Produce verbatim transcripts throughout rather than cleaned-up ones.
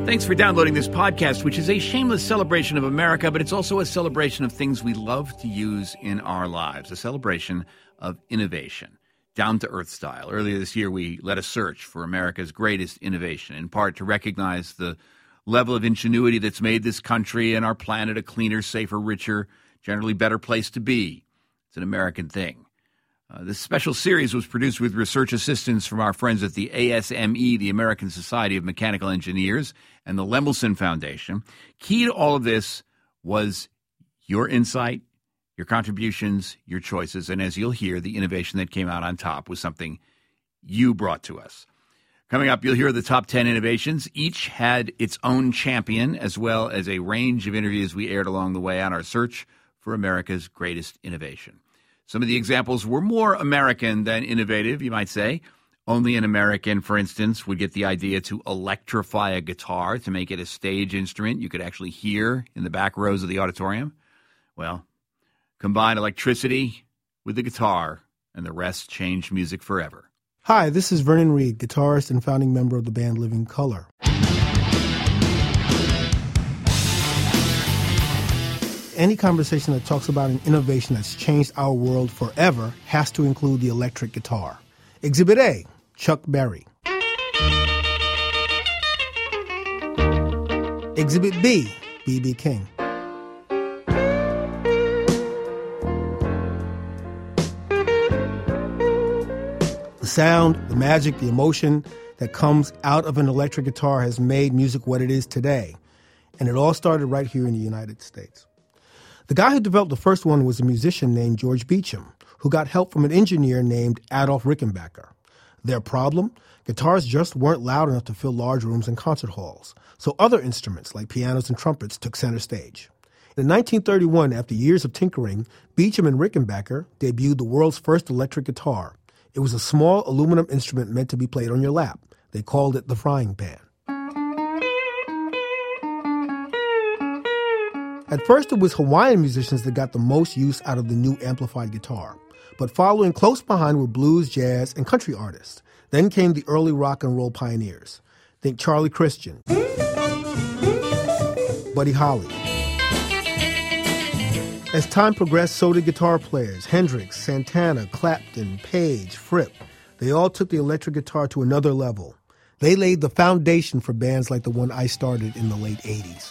Thanks for downloading this podcast, which is a shameless celebration of America, but it's also a celebration of things we love to use in our lives, a celebration of innovation, down-to-earth style. Earlier this year, we led a search for America's greatest innovation, in part to recognize the level of ingenuity that's made this country and our planet a cleaner, safer, richer, generally better place to be. It's an American thing. Uh, this special series was produced with research assistance from our friends at the A S M E, the American Society of Mechanical Engineers, and the Lemelson Foundation. Key to all of this was your insight, your contributions, your choices, and as you'll hear, the innovation that came out on top was something you brought to us. Coming up, you'll hear the top ten innovations. Each had its own champion, as well as a range of interviews we aired along the way on our search for America's greatest innovation. Some of the examples were more American than innovative, you might say. Only an American, for instance, would get the idea to electrify a guitar to make it a stage instrument you could actually hear in the back rows of the auditorium. Well, combine electricity with the guitar, and the rest changed music forever. Hi, this is Vernon Reid, guitarist and founding member of the band Living Colour. Any conversation that talks about an innovation that's changed our world forever has to include the electric guitar. Exhibit A, Chuck Berry. Exhibit B, B B King. The sound, the magic, the emotion that comes out of an electric guitar has made music what it is today. And it all started right here in the United States. The guy who developed the first one was a musician named George Beecham, who got help from an engineer named Adolf Rickenbacker. Their problem? Guitars just weren't loud enough to fill large rooms and concert halls, so other instruments like pianos and trumpets took center stage. In nineteen thirty-one, after years of tinkering, Beecham and Rickenbacker debuted the world's first electric guitar. It was a small aluminum instrument meant to be played on your lap. They called it the frying pan. At first, it was Hawaiian musicians that got the most use out of the new amplified guitar. But following close behind were blues, jazz, and country artists. Then came the early rock and roll pioneers. Think Charlie Christian, Buddy Holly. As time progressed, so did guitar players. Hendrix, Santana, Clapton, Page, Fripp. They all took the electric guitar to another level. They laid the foundation for bands like the one I started in the late eighties.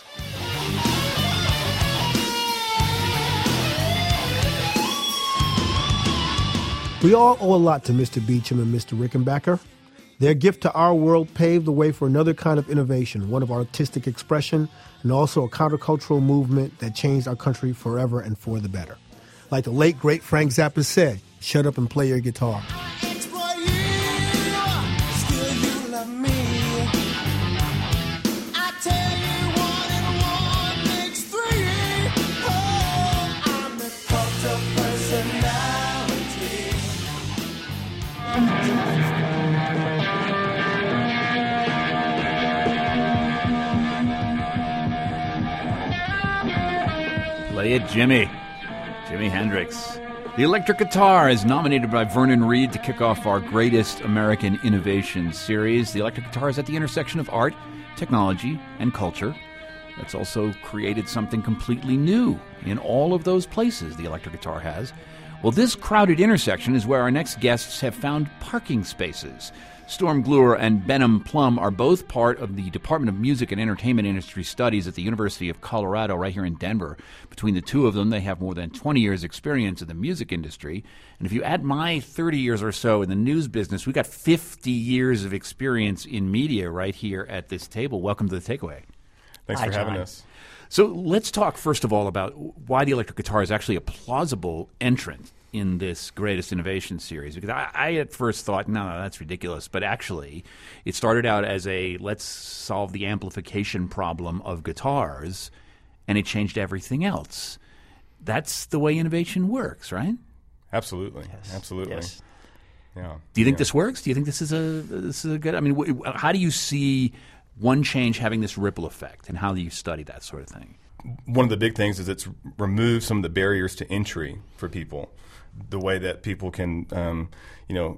We all owe a lot to Mister Beecham and Mister Rickenbacker. Their gift to our world paved the way for another kind of innovation, one of artistic expression, and also a countercultural movement that changed our country forever and for the better. Like the late, great Frank Zappa said, shut up and play your guitar. Play it, Jimmy. Jimi Hendrix. The electric guitar is nominated by Vernon Reid to kick off our Greatest American Innovation series. The electric guitar is at the intersection of art, technology, and culture. It's also created something completely new in all of those places the electric guitar has. Well, this crowded intersection is where our next guests have found parking spaces. Storm Glure and Benham Plum are both part of the Department of Music and Entertainment Industry Studies at the University of Colorado right here in Denver. Between the two of them, they have more than twenty years experience in the music industry. And if you add my thirty years or so in the news business, we've got fifty years of experience in media right here at this table. Welcome to The Takeaway. Thanks Hi, for having John. us. So let's talk first of all about why the electric guitar is actually a plausible entrant in this Greatest Innovation series. Because I, I at first thought, no, no, that's ridiculous. But actually, it started out as a let's solve the amplification problem of guitars, and it changed everything else. That's the way innovation works, right? Absolutely. Yes. Absolutely. Yes. Yeah. Do you think yeah. this works? Do you think this is a this is a good? I mean, w- how do you see one change having this ripple effect, and how do you study that sort of thing? One of the big things is it's removed some of the barriers to entry for people. The way that people can, um, you know,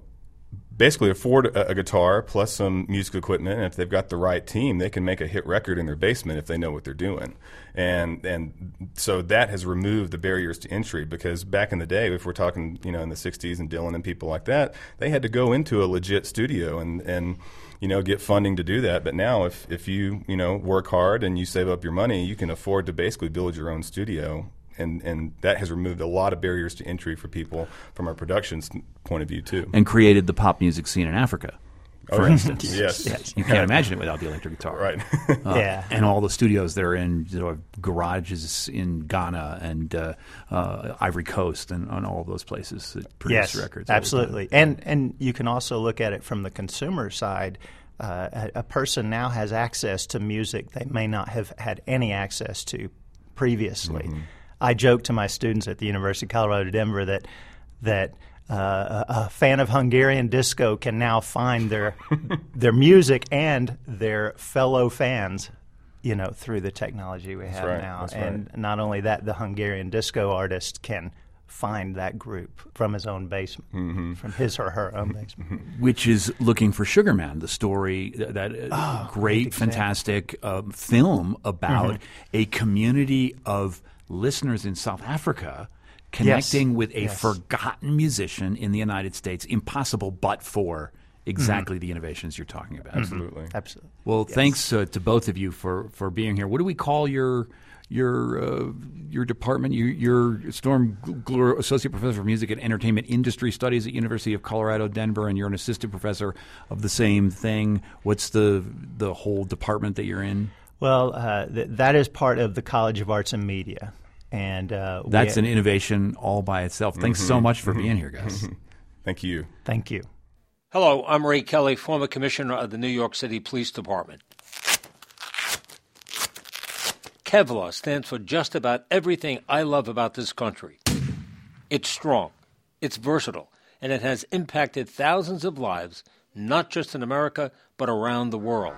basically afford a, a guitar plus some music equipment, and if they've got the right team, they can make a hit record in their basement if they know what they're doing. And and so that has removed the barriers to entry, because back in the day, if we're talking, you know, in the sixties and Dylan and people like that, they had to go into a legit studio and, and you know, get funding to do that. But now if, if you, you know, work hard and you save up your money, you can afford to basically build your own studio. And and that has removed a lot of barriers to entry for people from our production point of view, too. And created the pop music scene in Africa, for oh, instance. Yes. yes. You can't imagine it without the electric guitar. Right. uh, yeah. And all the studios that are in, you know, garages in Ghana and uh, uh, Ivory Coast and on all those places that produce yes, records. Absolutely. And, and you can also look at it from the consumer side. Uh, a, a person now has access to music they may not have had any access to previously. Mm-hmm. I joke to my students at the University of Colorado Denver that that uh, a, a fan of Hungarian disco can now find their their music and their fellow fans, you know, through the technology we have right. now. That's and right. not only that, the Hungarian disco artist can find that group from his own basement, mm-hmm. from his or her own basement. Which is looking for Sugar Man, the story, that uh, oh, great, fantastic uh, film about mm-hmm. a community of listeners in South Africa connecting yes. with a yes. forgotten musician in the United States, impossible but for exactly mm-hmm. the innovations you're talking about. Absolutely. Mm-hmm. Absolutely. Well, yes. thanks uh, to both of you for, for being here. What do we call your your uh, your department? You, you're Storm Glure, Associate Professor of Music and Entertainment Industry Studies at University of Colorado Denver, and you're an assistant professor of the same thing. What's the the whole department that you're in? Well, uh, th- that is part of the College of Arts and Media. And uh, that's we, an innovation all by itself. Thanks mm-hmm. so much for mm-hmm. being here, guys. Thank you. Thank you. Hello, I'm Ray Kelly, former commissioner of the New York City Police Department. Kevlar stands for just about everything I love about this country. It's strong, it's versatile, and it has impacted thousands of lives, not just in America, but around the world.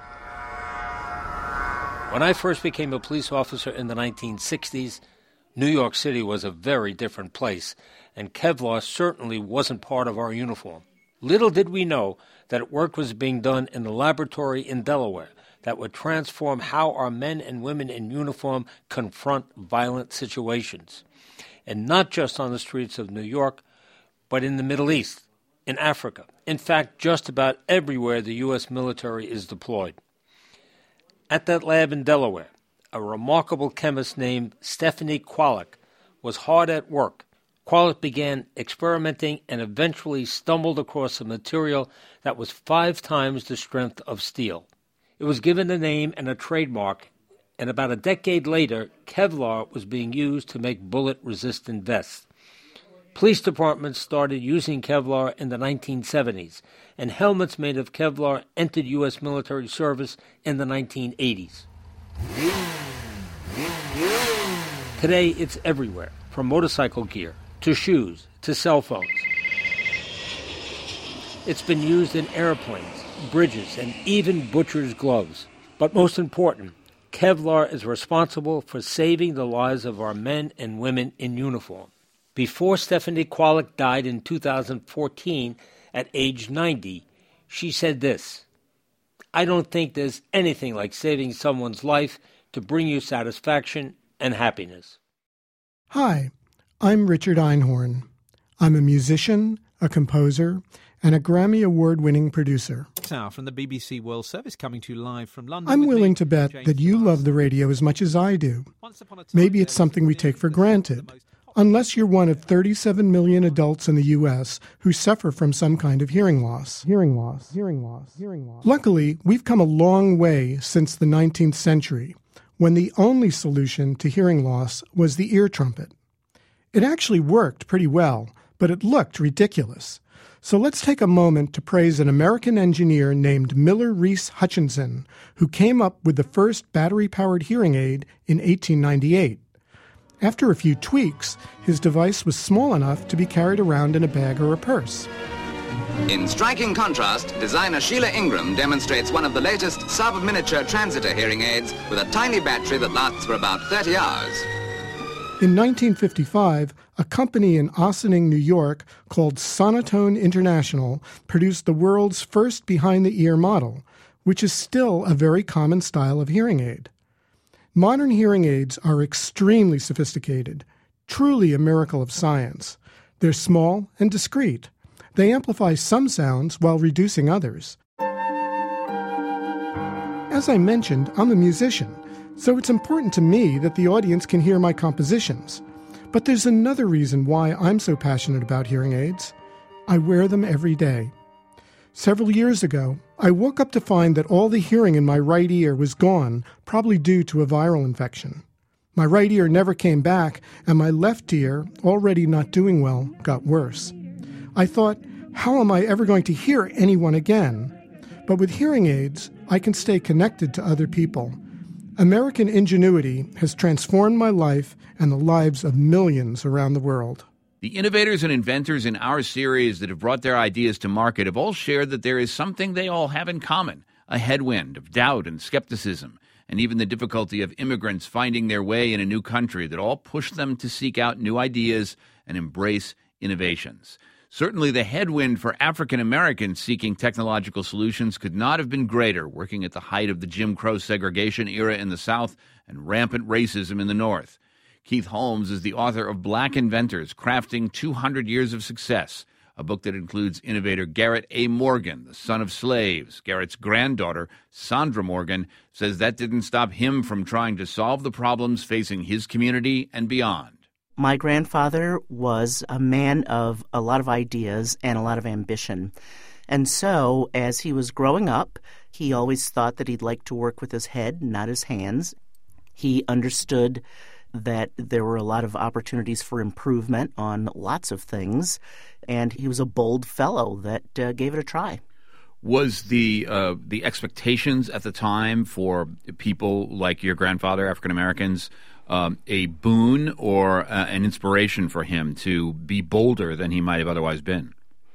When I first became a police officer in the nineteen sixties, New York City was a very different place, and Kevlar certainly wasn't part of our uniform. Little did we know that work was being done in a laboratory in Delaware that would transform how our men and women in uniform confront violent situations. And not just on the streets of New York, but in the Middle East, in Africa. In fact, just about everywhere the U S military is deployed. At that lab in Delaware, a remarkable chemist named Stephanie Kwolek was hard at work. Kwolek began experimenting and eventually stumbled across a material that was five times the strength of steel. It was given a name and a trademark, and about a decade later, Kevlar was being used to make bullet-resistant vests. Police departments started using Kevlar in the nineteen seventies, and helmets made of Kevlar entered U S military service in the nineteen eighties. Today, it's everywhere, from motorcycle gear to shoes to cell phones. It's been used in airplanes, bridges, and even butcher's gloves. But most important, Kevlar is responsible for saving the lives of our men and women in uniform. Before Stephanie Kwolek died in two thousand fourteen at age ninety, she said this: "I don't think there's anything like saving someone's life to bring you satisfaction and happiness." Hi, I'm Richard Einhorn. I'm a musician, a composer, and a Grammy Award-winning producer. Now from the B B C World Service, coming to you live from London. I'm willing me, to bet James that you Barnes. love the radio as much as I do. Maybe it's something we take for granted, unless you're one of thirty-seven million adults in the U S who suffer from some kind of hearing loss. Hearing loss. Hearing loss. Hearing loss. Luckily, we've come a long way since the nineteenth century, when the only solution to hearing loss was the ear trumpet. It actually worked pretty well, but it looked ridiculous. So let's take a moment to praise an American engineer named Miller Reese Hutchinson, who came up with the first battery-powered hearing aid in eighteen ninety-eight. After a few tweaks, his device was small enough to be carried around in a bag or a purse. In striking contrast, designer Sheila Ingram demonstrates one of the latest sub-miniature transitor hearing aids with a tiny battery that lasts for about thirty hours. In nineteen fifty-five, A company in Ossining, New York, called Sonotone International, produced the world's first behind-the-ear model, which is still a very common style of hearing aid. Modern hearing aids are extremely sophisticated, truly a miracle of science. They're small and discreet. They amplify some sounds while reducing others. As I mentioned, I'm a musician, so it's important to me that the audience can hear my compositions. But there's another reason why I'm so passionate about hearing aids. I wear them every day. Several years ago, I woke up to find that all the hearing in my right ear was gone, probably due to a viral infection. My right ear never came back, and my left ear, already not doing well, got worse. I thought, how am I ever going to hear anyone again? But with hearing aids, I can stay connected to other people. American ingenuity has transformed my life and the lives of millions around the world. The innovators and inventors in our series that have brought their ideas to market have all shared that there is something they all have in common, a headwind of doubt and skepticism, and even the difficulty of immigrants finding their way in a new country that all push them to seek out new ideas and embrace innovations. Certainly the headwind for African Americans seeking technological solutions could not have been greater, working at the height of the Jim Crow segregation era in the South and rampant racism in the North. Keith Holmes is the author of Black Inventors, Crafting two hundred Years of Success, a book that includes innovator Garrett A. Morgan, the son of slaves. Garrett's granddaughter, Sandra Morgan, says that didn't stop him from trying to solve the problems facing his community and beyond. My grandfather was a man of a lot of ideas and a lot of ambition. And so, as he was growing up, he always thought that he'd like to work with his head, not his hands. He understood that there were a lot of opportunities for improvement on lots of things, and he was a bold fellow that uh, gave it a try. Was the uh, the expectations at the time for people like your grandfather, African Americans, um, a boon or uh, an inspiration for him to be bolder than he might have otherwise been?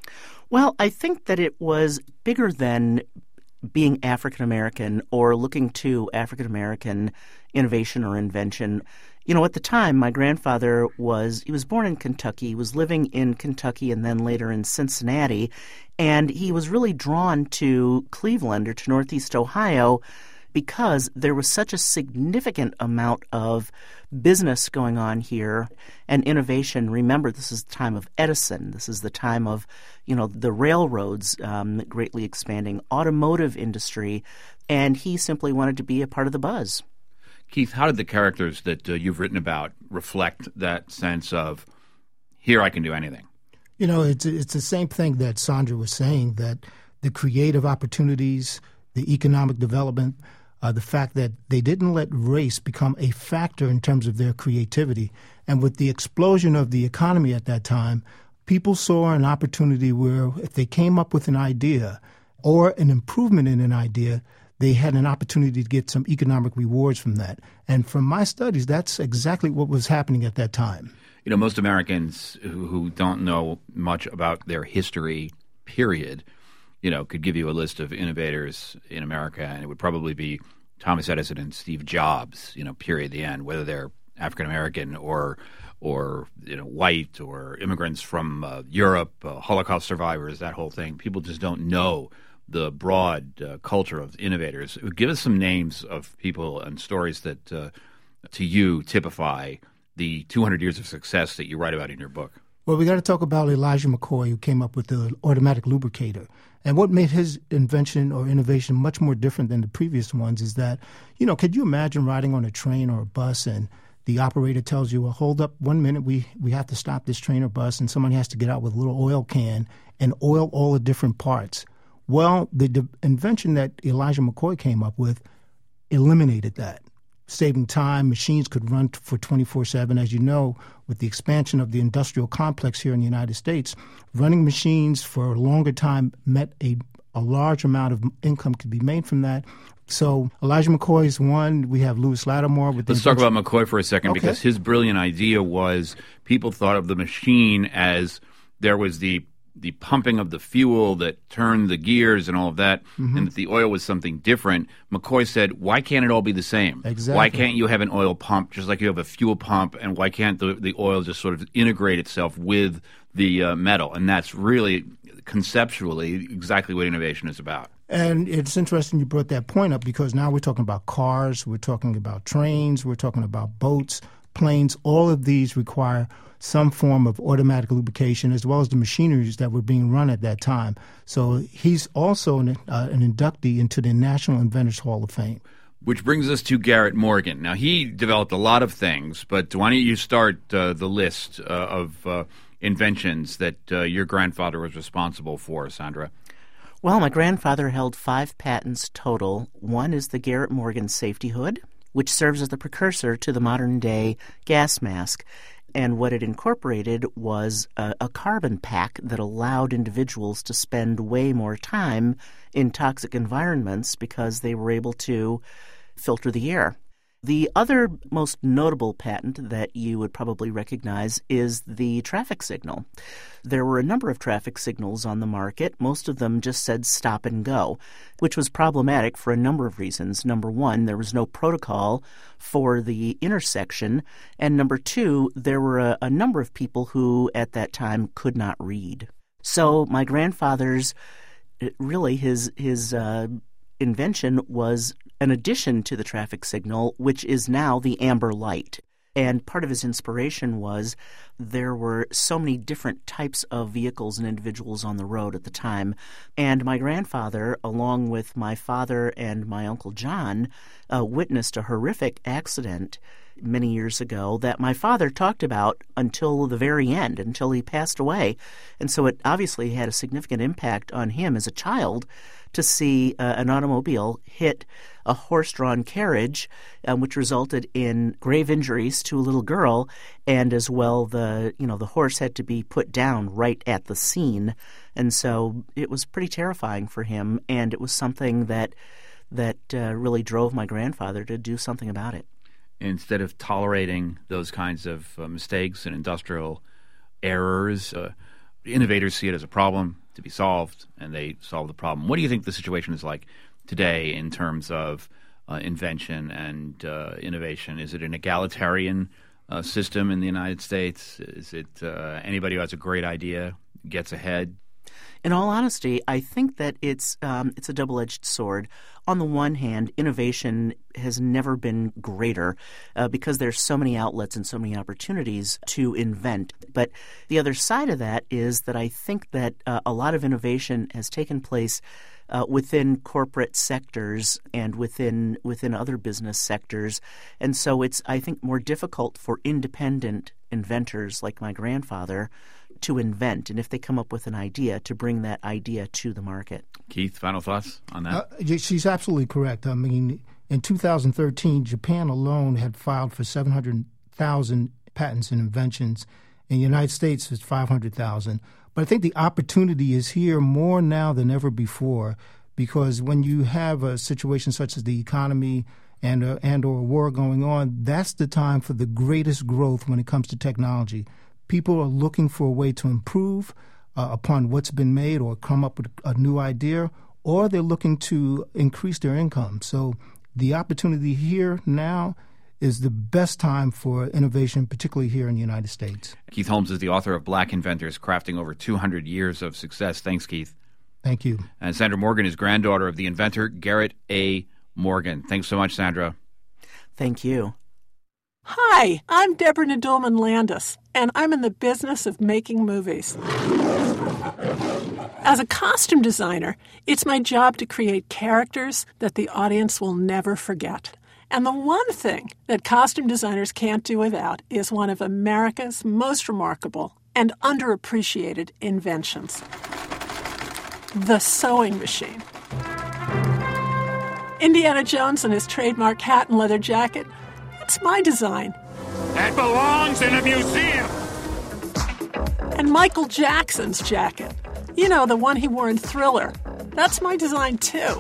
Well, I think that it was bigger than being African American or looking to African American innovation or invention. You know, at the time, my grandfather was, he was born in Kentucky, he was living in Kentucky and then later in Cincinnati, and he was really drawn to Cleveland or to Northeast Ohio because there was such a significant amount of business going on here and innovation. Remember, this is the time of Edison. This is the time of, you know, the railroads um, greatly expanding, automotive industry, and he simply wanted to be a part of the buzz. Keith, how did the characters that uh, you've written about reflect that sense of, here I can do anything? You know, it's it's the same thing that Sandra was saying, that the creative opportunities, the economic development, uh, the fact that they didn't let race become a factor in terms of their creativity. And with the explosion of the economy at that time, people saw an opportunity where if they came up with an idea or an improvement in an idea, they had an opportunity to get some economic rewards from that. And from my studies, that's exactly what was happening at that time. You know, most Americans who, who don't know much about their history, period, you know, could give you a list of innovators in America, and it would probably be Thomas Edison and Steve Jobs, you know, period, the end, whether they're African American or, or you know, white or immigrants from uh, Europe, uh, Holocaust survivors, that whole thing. People just don't know the broad uh, culture of innovators. Give us some names of people and stories that, uh, to you, typify the two hundred years of success that you write about in your book. Well, we got to talk about Elijah McCoy, who came up with the automatic lubricator. And what made his invention or innovation much more different than the previous ones is that, you know, could you imagine riding on a train or a bus and the operator tells you, well, hold up one minute, we, we have to stop this train or bus, and somebody has to get out with a little oil can and oil all the different parts. Well, the de- invention that Elijah McCoy came up with eliminated that, saving time. Machines could run t- for twenty-four seven. As you know, with the expansion of the industrial complex here in the United States, running machines for a longer time meant a, a large amount of income could be made from that. So Elijah McCoy is one. We have Lewis Lattimore. With Let's talk about McCoy for a second, okay. because his brilliant idea was people thought of the machine as there was the the pumping of the fuel that turned the gears and all of that, mm-hmm. and that the oil was something different, McCoy said, why can't it all be the same? Exactly. Why can't you have an oil pump just like you have a fuel pump, and why can't the, the oil just sort of integrate itself with the uh, metal? And that's really, conceptually, exactly what innovation is about. And it's interesting you brought that point up, because now we're talking about cars, we're talking about trains, we're talking about boats, planes. All of these require some form of automatic lubrication, as well as the machineries that were being run at that time. So he's also an, uh, an inductee into the National Inventors Hall of Fame. Which brings us to Garrett Morgan. Now, he developed a lot of things, but why don't you start uh, the list uh, of uh, inventions that uh, your grandfather was responsible for, Sandra? Well, my grandfather held five patents total. One is the Garrett Morgan safety hood, which serves as the precursor to the modern-day gas mask. And what it incorporated was a, a carbon pack that allowed individuals to spend way more time in toxic environments because they were able to filter the air. The other most notable patent that you would probably recognize is the traffic signal. There were a number of traffic signals on the market. Most of them just said stop and go, which was problematic for a number of reasons. Number one, there was no protocol for the intersection. And number two, there were a, a number of people who at that time could not read. So my grandfather's, really his, his uh, invention was an addition to the traffic signal, which is now the amber light. And part of his inspiration was there were so many different types of vehicles and individuals on the road at the time. And my grandfather, along with my father and my Uncle John, uh, witnessed a horrific accident many years ago that my father talked about until the very end, until he passed away. And so it obviously had a significant impact on him as a child to see uh, an automobile hit a horse-drawn carriage, um, which resulted in grave injuries to a little girl, and as well the you know the horse had to be put down right at the scene, and so it was pretty terrifying for him, and it was something that that uh, really drove my grandfather to do something about it. Instead of tolerating those kinds of uh, mistakes and industrial errors, uh, innovators see it as a problem to be solved, and they solve the problem. What do you think the situation is like today in terms of uh, invention and uh, innovation? Is it an egalitarian uh, system in the United States? Is it uh, anybody who has a great idea gets ahead? In all honesty, I think that it's um, it's a double-edged sword. On the one hand, innovation has never been greater uh, because there's so many outlets and so many opportunities to invent. But the other side of that is that I think that uh, a lot of innovation has taken place uh, within corporate sectors and within within other business sectors. And so it's, I think, more difficult for independent inventors like my grandfather to invent, and if they come up with an idea, to bring that idea to the market. Keith, final thoughts on that? Uh, she's absolutely correct. I mean, in two thousand thirteen, Japan alone had filed for seven hundred thousand patents and inventions. In the United States, it's five hundred thousand. But I think the opportunity is here more now than ever before, because when you have a situation such as the economy and, uh, and or a war going on, that's the time for the greatest growth when it comes to technology. People are looking for a way to improve uh, upon what's been made or come up with a new idea, or they're looking to increase their income. So the opportunity here now is the best time for innovation, particularly here in the United States. Keith Holmes is the author of Black Inventors, Crafting Over two hundred Years of Success. Thanks, Keith. Thank you. And Sandra Morgan is granddaughter of the inventor Garrett A. Morgan. Thanks so much, Sandra. Thank you. Hi, I'm Deborah Nadoolman Landis, and I'm in the business of making movies. As a costume designer, it's my job to create characters that the audience will never forget. And the one thing that costume designers can't do without is one of America's most remarkable and underappreciated inventions: the sewing machine. Indiana Jones and his trademark hat and leather jacket, that's my design. That belongs in a museum. And Michael Jackson's jacket, you know, the one he wore in Thriller, that's my design too.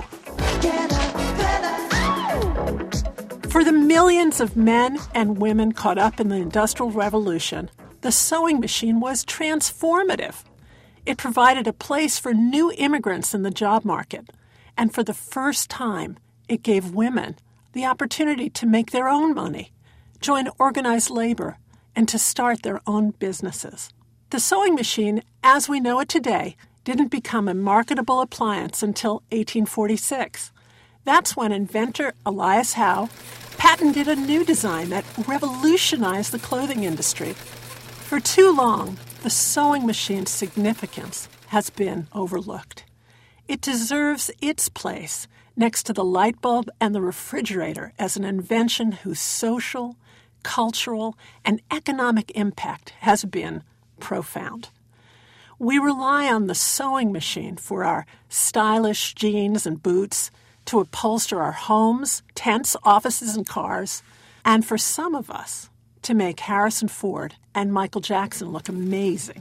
For the millions of men and women caught up in the Industrial Revolution, the sewing machine was transformative. It provided a place for new immigrants in the job market. And for the first time, it gave women the opportunity to make their own money, join organized labor, and to start their own businesses. The sewing machine, as we know it today, didn't become a marketable appliance until eighteen forty-six. That's when inventor Elias Howe patented a new design that revolutionized the clothing industry. For too long, the sewing machine's significance has been overlooked. It deserves its place next to the light bulb and the refrigerator as an invention whose social, cultural, and economic impact has been profound. We rely on the sewing machine for our stylish jeans and boots, to upholster our homes, tents, offices, and cars, and for some of us, to make Harrison Ford and Michael Jackson look amazing.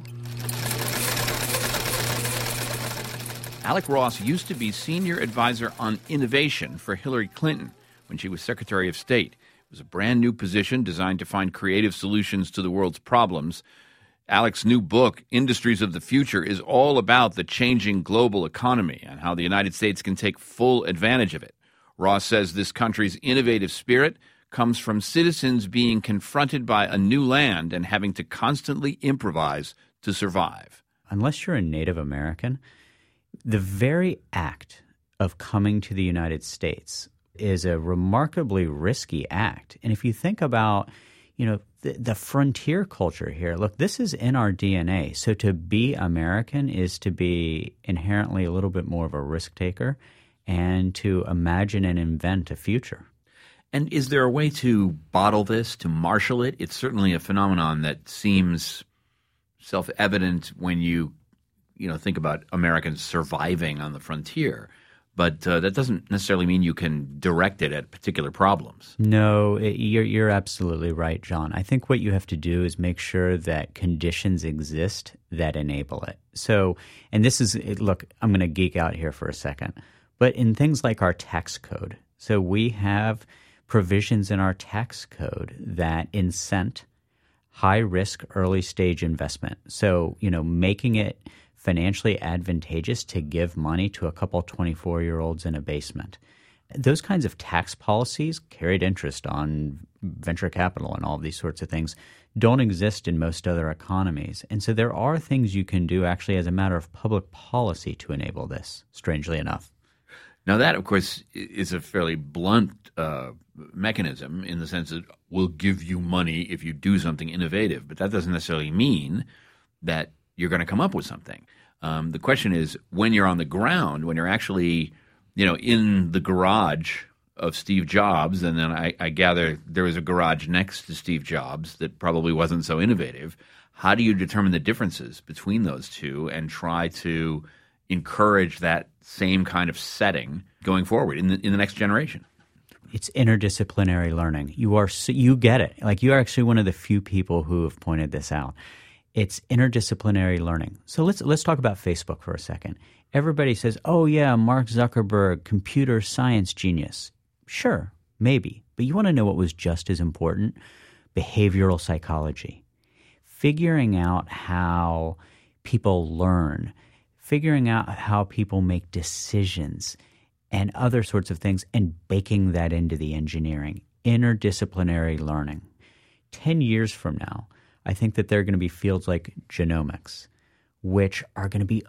Alec Ross used to be senior advisor on innovation for Hillary Clinton when she was Secretary of State. It was a brand new position designed to find creative solutions to the world's problems. Alec's new book, Industries of the Future, is all about the changing global economy and how the United States can take full advantage of it. Ross says this country's innovative spirit comes from citizens being confronted by a new land and having to constantly improvise to survive. Unless you're a Native American, the very act of coming to the United States is a remarkably risky act. And if you think about, you know, the, the frontier culture here, look, this is in our D N A. So to be American is to be inherently a little bit more of a risk taker and to imagine and invent a future. And is there a way to bottle this, to marshal it? It's certainly a phenomenon that seems self-evident when you, you know, think about Americans surviving on the frontier. But uh, that doesn't necessarily mean you can direct it at particular problems. No, it, you're, you're absolutely right, John. I think what you have to do is make sure that conditions exist that enable it. So, and this is, look, I'm going to geek out here for a second, but in things like our tax code, so we have provisions in our tax code that incent high-risk early-stage investment. So, you know, making it financially advantageous to give money to a couple twenty-four-year-olds in a basement. Those kinds of tax policies, carried interest on venture capital and all of these sorts of things, don't exist in most other economies. And so there are things you can do actually as a matter of public policy to enable this, strangely enough. Now that, of course, is a fairly blunt uh, mechanism in the sense that we'll give you money if you do something innovative, but that doesn't necessarily mean that you're going to come up with something. Um, the question is, when you're on the ground, when you're actually, you know, in the garage of Steve Jobs, and then I, I gather there was a garage next to Steve Jobs that probably wasn't so innovative, how do you determine the differences between those two and try to encourage that same kind of setting going forward in the, in the next generation? It's interdisciplinary learning. You are you get it. Like, you are actually one of the few people who have pointed this out. It's interdisciplinary learning. So let's let's talk about Facebook for a second. Everybody says, oh, yeah, Mark Zuckerberg, computer science genius. Sure, maybe. But you want to know what was just as important? Behavioral psychology. Figuring out how people learn. Figuring out how people make decisions and other sorts of things, and baking that into the engineering. Interdisciplinary learning. Ten years from now, I think that there are going to be fields like genomics, which are going to be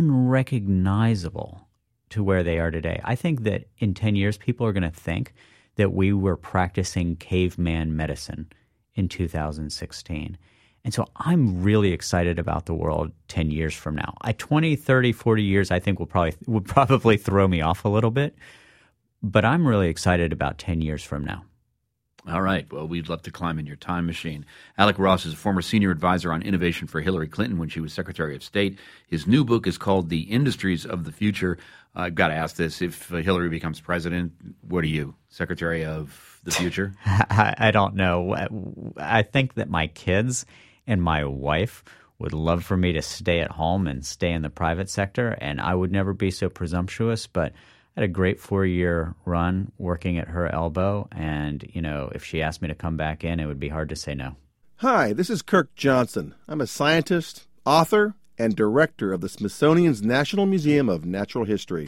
unrecognizable to where they are today. I think that in ten years, people are going to think that we were practicing caveman medicine in two thousand sixteen. And so I'm really excited about the world ten years from now. I twenty, thirty, forty years, I think will probably would probably throw me off a little bit. But I'm really excited about ten years from now. All right. Well, we'd love to climb in your time machine. Alec Ross is a former senior advisor on innovation for Hillary Clinton when she was Secretary of State. His new book is called The Industries of the Future. Uh, I've got to ask this. If Hillary becomes president, what are you, Secretary of the Future? I, I don't know. I think that my kids and my wife would love for me to stay at home and stay in the private sector, and I would never be so presumptuous, but I had a great four-year run working at her elbow, and, you know, if she asked me to come back in, it would be hard to say no. Hi, this is Kirk Johnson. I'm a scientist, author, and director of the Smithsonian's National Museum of Natural History.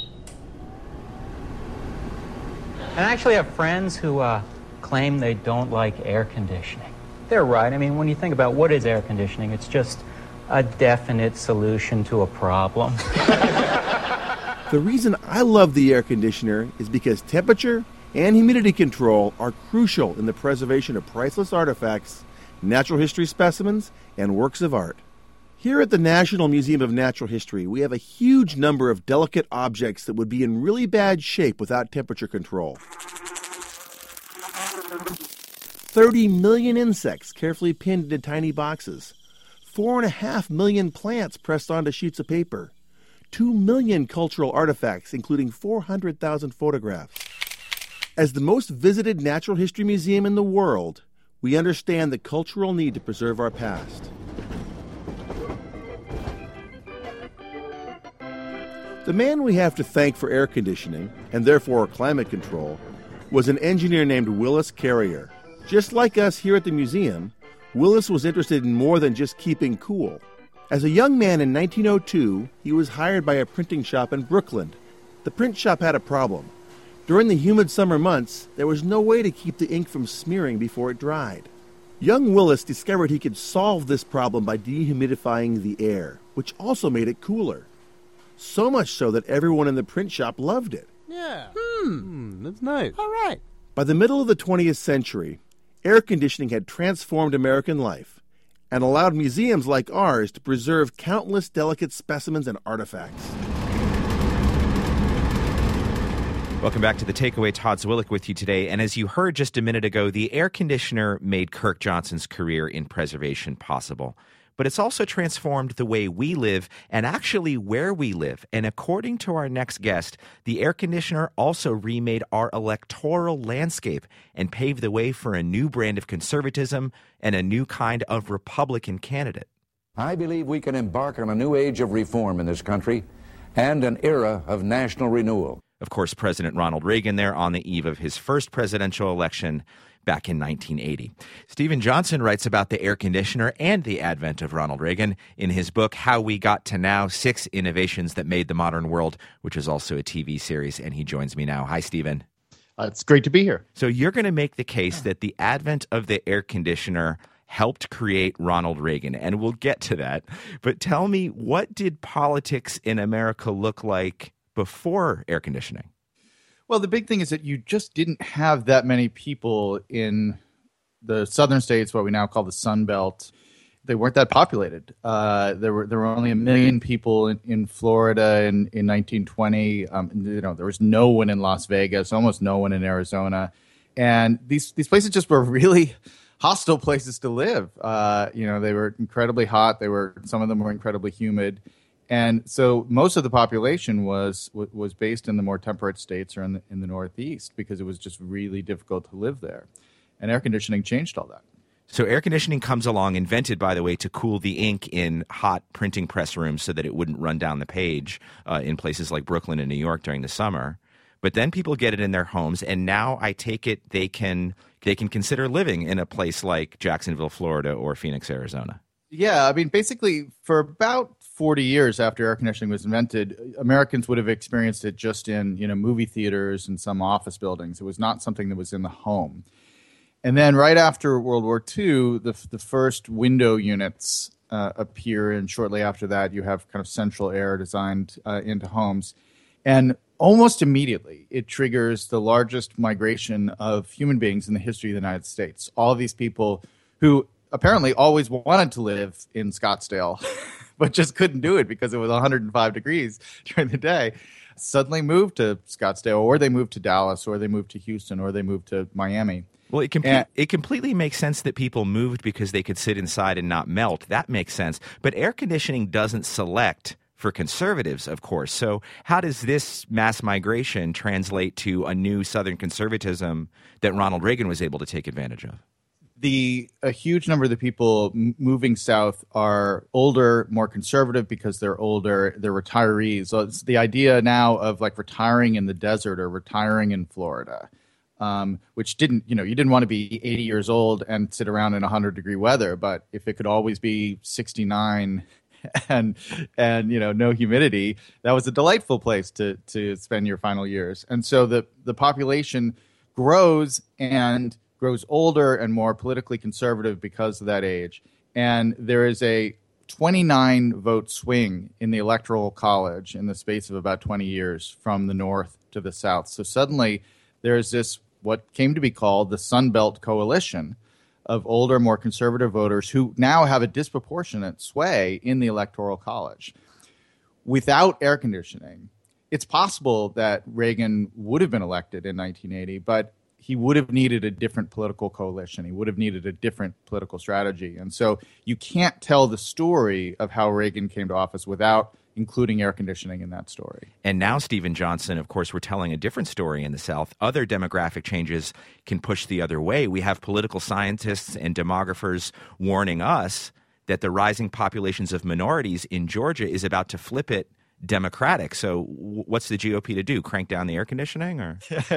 And I actually have friends who uh, claim they don't like air conditioning. They're right. I mean, when you think about what is air conditioning, it's just a definite solution to a problem. The reason I love the air conditioner is because temperature and humidity control are crucial in the preservation of priceless artifacts, natural history specimens, and works of art. Here at the National Museum of Natural History, we have a huge number of delicate objects that would be in really bad shape without temperature control. thirty million insects carefully pinned into tiny boxes. Four and a half million plants pressed onto sheets of paper. Two million cultural artifacts, including four hundred thousand photographs. As the most visited natural history museum in the world, we understand the cultural need to preserve our past. The man we have to thank for air conditioning, and therefore climate control, was an engineer named Willis Carrier. Just like us here at the museum, Willis was interested in more than just keeping cool. As a young man in nineteen oh two, he was hired by a printing shop in Brooklyn. The print shop had a problem. During the humid summer months, there was no way to keep the ink from smearing before it dried. Young Willis discovered he could solve this problem by dehumidifying the air, which also made it cooler. So much so that everyone in the print shop loved it. Yeah. Hmm. That's nice. All right. By the middle of the twentieth century, air conditioning had transformed American life and allowed museums like ours to preserve countless delicate specimens and artifacts. Welcome back to The Takeaway. Todd Zwillich with you today. And as you heard just a minute ago, the air conditioner made Kirk Johnson's career in preservation possible. But it's also transformed the way we live and actually where we live. And according to our next guest, the air conditioner also remade our electoral landscape and paved the way for a new brand of conservatism and a new kind of Republican candidate. I believe we can embark on a new age of reform in this country and an era of national renewal. Of course, President Ronald Reagan there on the eve of his first presidential election back in nineteen eighty. Stephen Johnson writes about the air conditioner and the advent of Ronald Reagan in his book, How We Got to Now, Six Innovations That Made the Modern World, which is also a T V series, and he joins me now. Hi, Stephen. Uh, it's great to be here. So you're going to make the case that the advent of the air conditioner helped create Ronald Reagan, and we'll get to that. But tell me, what did politics in America look like before air conditioning? Well, the big thing is that you just didn't have that many people in the southern states, what we now call the Sun Belt. They weren't that populated. Uh, there were there were only a million people in, in Florida in, in nineteen twenty. Um, you know, there was no one in Las Vegas, almost no one in Arizona, and these these places just were really hostile places to live. Uh, you know, they were incredibly hot. They were some of them were incredibly humid. And so most of the population was was based in the more temperate states or in the, in the Northeast because it was just really difficult to live there. And air conditioning changed all that. So air conditioning comes along, invented, by the way, to cool the ink in hot printing press rooms so that it wouldn't run down the page uh, in places like Brooklyn and New York during the summer. But then people get it in their homes, and now I take it they can they can consider living in a place like Jacksonville, Florida, or Phoenix, Arizona. Yeah, I mean, basically, for about forty years after air conditioning was invented, Americans would have experienced it just in, you know, movie theaters and some office buildings. It was not something that was in the home. And then right after World War Two, the the first window units uh, appear, and shortly after that, you have kind of central air designed uh, into homes. And almost immediately, it triggers the largest migration of human beings in the history of the United States. All of these people who apparently always wanted to live in Scottsdale, but just couldn't do it because it was one hundred five degrees during the day, suddenly moved to Scottsdale, or they moved to Dallas, or they moved to Houston, or they moved to Miami. Well, it, com- and, it completely makes sense that people moved because they could sit inside and not melt. That makes sense. But air conditioning doesn't select for conservatives, of course. So how does this mass migration translate to a new Southern conservatism that Ronald Reagan was able to take advantage of? The a huge number of the people m- moving south are older, more conservative because they're older, they're retirees. So it's the idea now of like retiring in the desert or retiring in Florida, um, which didn't, you know, you didn't want to be eighty years old and sit around in one hundred degree weather. But if it could always be sixty-nine and and you know no humidity, that was a delightful place to to spend your final years. And so the the population grows and grows older and more politically conservative because of that age. And there is a twenty-nine vote swing in the Electoral College in the space of about twenty years from the north to the south. So suddenly there's this what came to be called the Sun Belt Coalition of older, more conservative voters who now have a disproportionate sway in the Electoral College. Without air conditioning, it's possible that Reagan would have been elected in nineteen eighty, but he would have needed a different political coalition. He would have needed a different political strategy. And so you can't tell the story of how Reagan came to office without including air conditioning in that story. And now, Stephen Johnson, of course, we're telling a different story in the South. Other demographic changes can push the other way. We have political scientists and demographers warning us that the rising populations of minorities in Georgia is about to flip it Democratic. So what's the G O P to do? Crank down the air conditioning? Or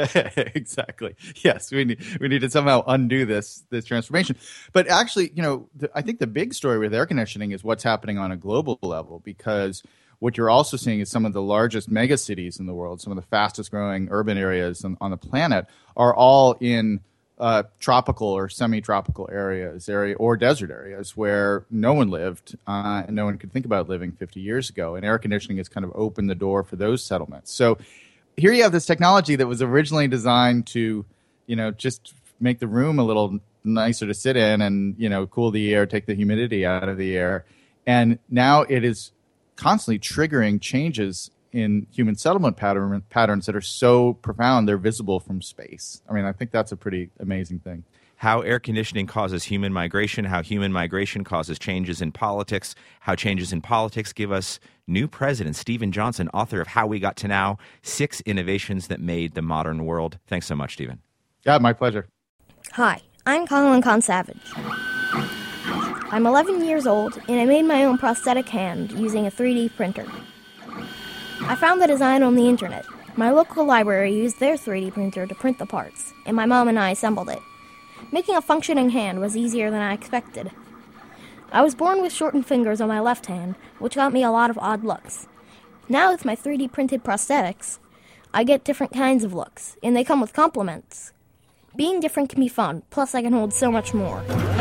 Exactly. Yes, we need we need to somehow undo this this transformation. But actually, you know, the, I think the big story with air conditioning is what's happening on a global level, because what you're also seeing is some of the largest mega cities in the world, some of the fastest growing urban areas on, on the planet are all in uh, tropical or semi-tropical areas, area or desert areas where no one lived uh, and no one could think about living fifty years ago. And air conditioning has kind of opened the door for those settlements. So here you have this technology that was originally designed to, you know, just make the room a little nicer to sit in and, you know, cool the air, take the humidity out of the air. And now it is constantly triggering changes in human settlement pattern, patterns that are so profound they're visible from space. I mean, I think that's a pretty amazing thing. How air conditioning causes human migration, how human migration causes changes in politics, how changes in politics give us new presidents. Stephen Johnson, author of How We Got to Now, Six Innovations That Made the Modern World. Thanks so much, Stephen. Yeah, my pleasure. Hi, I'm Colin Consavage. I'm eleven years old, and I made my own prosthetic hand using a three D printer. I found the design on the internet. My local library used their three D printer to print the parts, and my mom and I assembled it. Making a functioning hand was easier than I expected. I was born with shortened fingers on my left hand, which got me a lot of odd looks. Now with my three D printed prosthetics, I get different kinds of looks, and they come with compliments. Being different can be fun, plus I can hold so much more.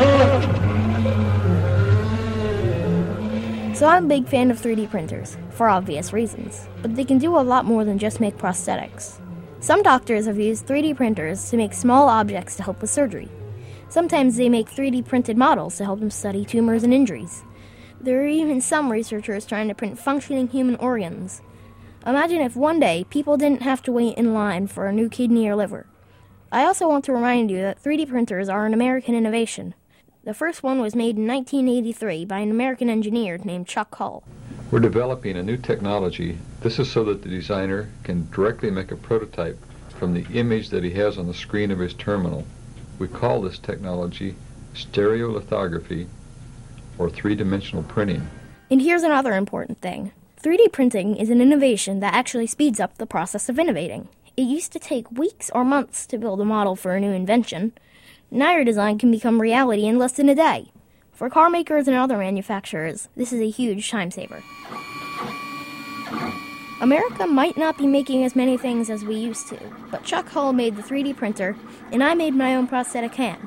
So I'm a big fan of three D printers, for obvious reasons, but they can do a lot more than just make prosthetics. Some doctors have used three D printers to make small objects to help with surgery. Sometimes they make three D printed models to help them study tumors and injuries. There are even some researchers trying to print functioning human organs. Imagine if one day people didn't have to wait in line for a new kidney or liver. I also want to remind you that three D printers are an American innovation. The first one was made in nineteen eighty-three by an American engineer named Chuck Hull. We're developing a new technology. This is so that the designer can directly make a prototype from the image that he has on the screen of his terminal. We call this technology stereolithography, or three-dimensional printing. And here's another important thing. three D printing is an innovation that actually speeds up the process of innovating. It used to take weeks or months to build a model for a new invention. Now your design can become reality in less than a day. For car makers and other manufacturers, this is a huge time saver. America might not be making as many things as we used to, but Chuck Hull made the three D printer, and I made my own prosthetic hand.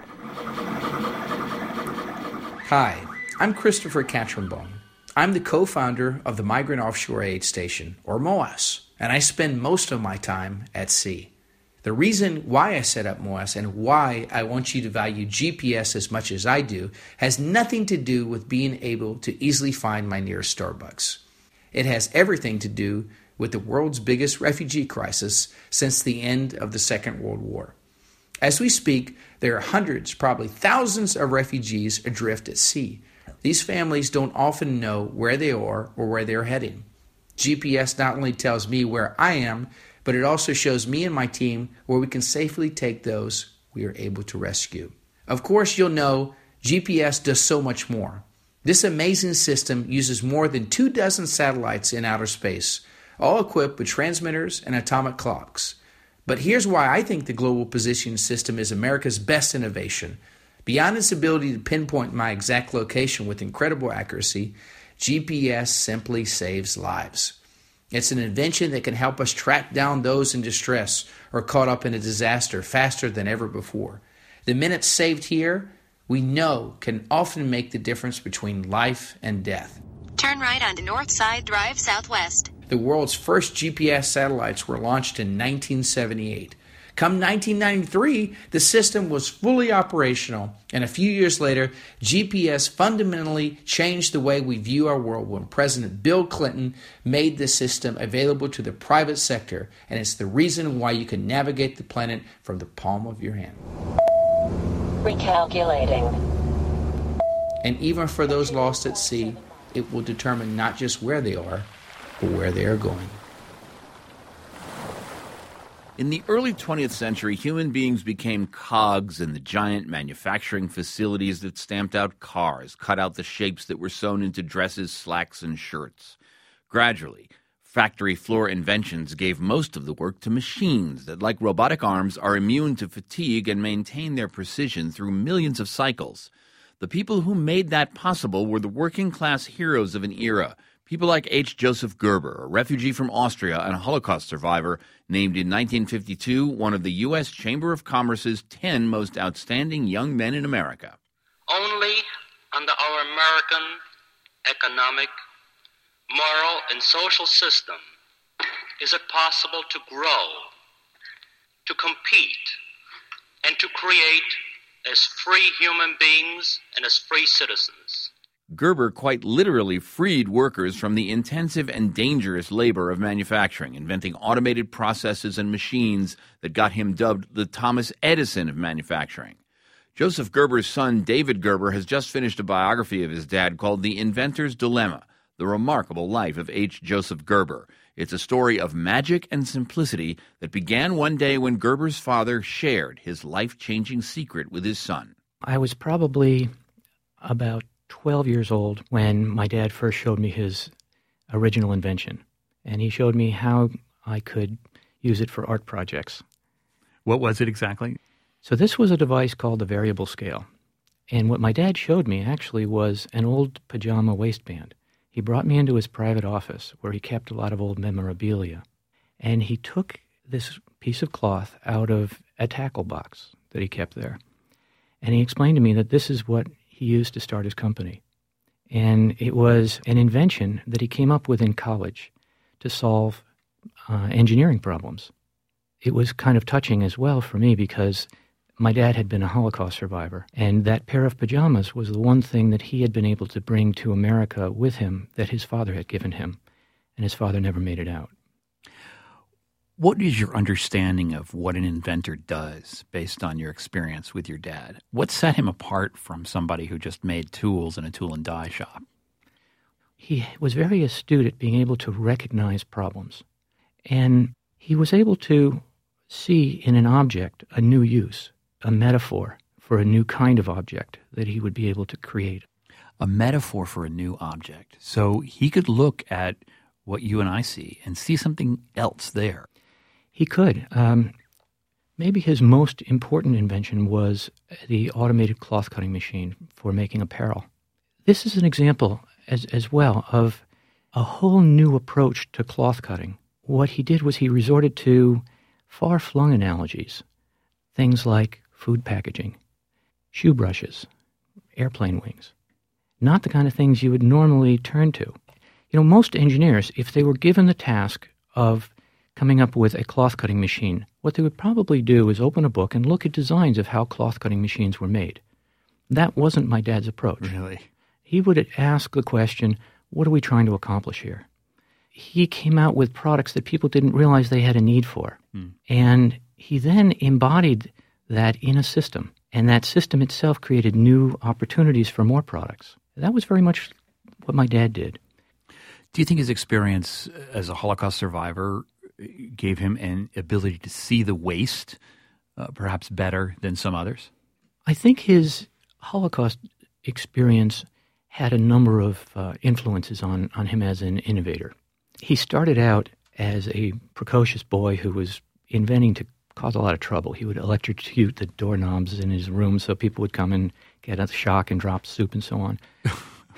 Hi, I'm Christopher Katrenbaum. I'm the co-founder of the Migrant Offshore Aid Station, or MOAS, and I spend most of my time at sea. The reason why I set up MOAS and why I want you to value G P S as much as I do has nothing to do with being able to easily find my nearest Starbucks. It has everything to do with the world's biggest refugee crisis since the end of the Second World War. As we speak, there are hundreds, probably thousands of refugees adrift at sea. These families don't often know where they are or where they're heading. G P S not only tells me where I am, but it also shows me and my team where we can safely take those we are able to rescue. Of course, you'll know G P S does so much more. This amazing system uses more than two dozen satellites in outer space, all equipped with transmitters and atomic clocks. But here's why I think the Global Positioning System is America's best innovation. Beyond its ability to pinpoint my exact location with incredible accuracy, G P S simply saves lives. It's an invention that can help us track down those in distress or caught up in a disaster faster than ever before. The minutes saved here, we know, can often make the difference between life and death. Turn right onto Northside Drive Southwest. The world's first G P S satellites were launched in nineteen seventy-eight. Come nineteen ninety-three, the system was fully operational, and a few years later, G P S fundamentally changed the way we view our world when President Bill Clinton made the system available to the private sector, and it's the reason why you can navigate the planet from the palm of your hand. Recalculating. And even for those lost at sea, it will determine not just where they are, but where they are going. In the early twentieth century, human beings became cogs in the giant manufacturing facilities that stamped out cars, cut out the shapes that were sewn into dresses, slacks, and shirts. Gradually, factory floor inventions gave most of the work to machines that, like robotic arms, are immune to fatigue and maintain their precision through millions of cycles. The people who made that possible were the working-class heroes of an era. People like H. Joseph Gerber, a refugee from Austria and a Holocaust survivor, named in nineteen fifty-two one of the U S Chamber of Commerce's ten most outstanding young men in America. Only under our American economic, moral, and social system is it possible to grow, to compete, and to create as free human beings and as free citizens. Gerber quite literally freed workers from the intensive and dangerous labor of manufacturing, inventing automated processes and machines that got him dubbed the Thomas Edison of manufacturing. Joseph Gerber's son, David Gerber, has just finished a biography of his dad called The Inventor's Dilemma, The Remarkable Life of H. Joseph Gerber. It's a story of magic and simplicity that began one day when Gerber's father shared his life-changing secret with his son. I was probably about twelve years old when my dad first showed me his original invention, and he showed me how I could use it for art projects. What was it exactly? So this was a device called the variable scale, and what my dad showed me actually was an old pajama waistband. He brought me into his private office where he kept a lot of old memorabilia, and he took this piece of cloth out of a tackle box that he kept there, and he explained to me that this is what he used to start his company. And it was an invention that he came up with in college to solve uh, engineering problems. It was kind of touching as well for me because my dad had been a Holocaust survivor, and that pair of pajamas was the one thing that he had been able to bring to America with him that his father had given him, and his father never made it out. What is your understanding of what an inventor does based on your experience with your dad? What set him apart from somebody who just made tools in a tool and die shop? He was very astute at being able to recognize problems. And he was able to see in an object a new use, a metaphor for a new kind of object that he would be able to create. A metaphor for a new object. So he could look at what you and I see and see something else there. He could. Um, maybe his most important invention was the automated cloth cutting machine for making apparel. This is an example as, as well of a whole new approach to cloth cutting. What he did was he resorted to far-flung analogies, things like food packaging, shoe brushes, airplane wings, not the kind of things you would normally turn to. You know, most engineers, if they were given the task of coming up with a cloth-cutting machine, what they would probably do is open a book and look at designs of how cloth-cutting machines were made. That wasn't my dad's approach. Really? He would ask the question, what are we trying to accomplish here? He came out with products that people didn't realize they had a need for. Hmm. And he then embodied that in a system. And that system itself created new opportunities for more products. That was very much what my dad did. Do you think his experience as a Holocaust survivor gave him an ability to see the waste uh, perhaps better than some others? I think his Holocaust experience had a number of uh, influences on, on him as an innovator. He started out as a precocious boy who was inventing to cause a lot of trouble. He would electrocute the doorknobs in his room so people would come and get a shock and drop soup and so on.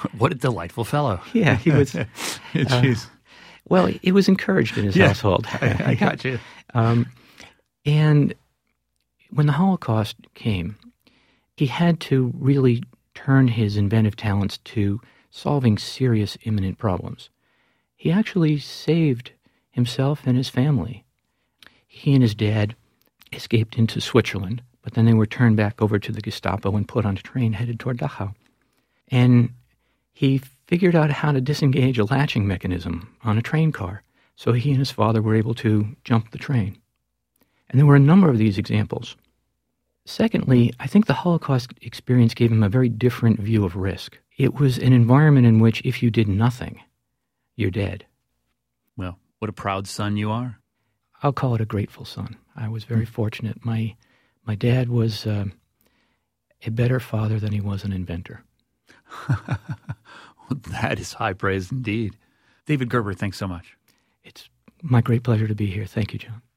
What a delightful fellow. Yeah, he was. uh, Jeez. Well, it was encouraged in his Yeah, household. I, I got you. Um, and when the Holocaust came, he had to really turn his inventive talents to solving serious imminent problems. He actually saved himself and his family. He and his dad escaped into Switzerland, but then they were turned back over to the Gestapo and put on a train headed toward Dachau. And he figured out how to disengage a latching mechanism on a train car, so he and his father were able to jump the train. And there were a number of these examples. Secondly, I think the Holocaust experience gave him a very different view of risk. It was an environment in which if you did nothing, you're dead. Well, what a proud son you are. I'll call it a grateful son. I was very fortunate. My my dad was uh, a better father than he was an inventor. Well, that is high praise indeed. David Gerber, thanks so much. It's my great pleasure to be here. Thank you, John.